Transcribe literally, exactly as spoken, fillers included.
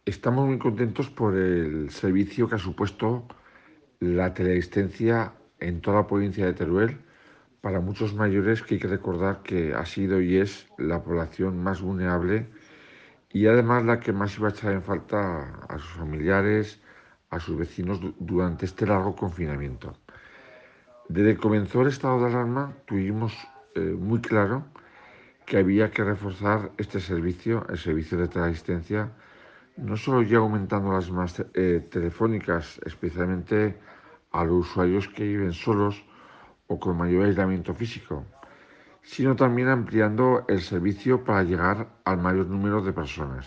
Estamos muy contentos por el servicio que ha supuesto la teleasistencia en toda la provincia de Teruel para muchos mayores, que hay que recordar que ha sido y es la población más vulnerable y además la que más iba a echar en falta a sus familiares, a sus vecinos du- durante este largo confinamiento. Desde que comenzó el estado de alarma tuvimos eh, muy claro que había que reforzar este servicio, el servicio de teleasistencia, no solo ya aumentando las más eh, telefónicas, especialmente a los usuarios que viven solos o con mayor aislamiento físico, sino también ampliando el servicio para llegar al mayor número de personas.